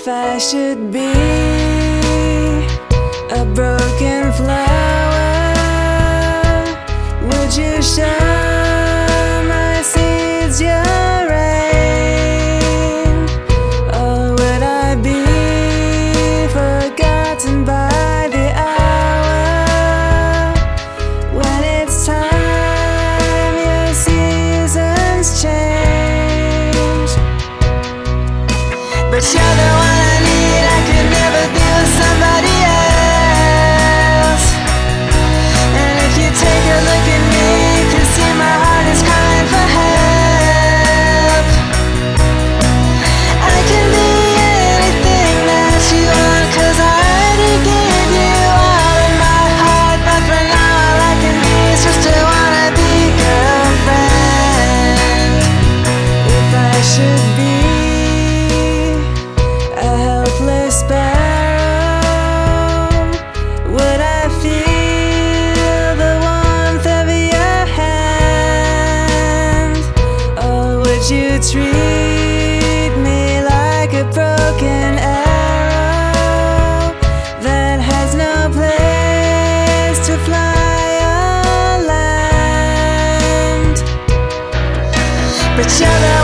If I should be a broken flower, would you show my seeds your rain? Or would I be forgotten by the hour? When it's time, your seasons change. But you're the one I need. I could never be with somebody else. And if you take a look at me, you can see my heart is crying for help. I can be anything that you want, 'cause I already gave you all of my heart. But for now all I can be is just a wannabe girlfriend. If I should be a helpless sparrow, would I feel the warmth of your hand? Or would you treat me like a broken arrow that has no place to fly or land? But you're the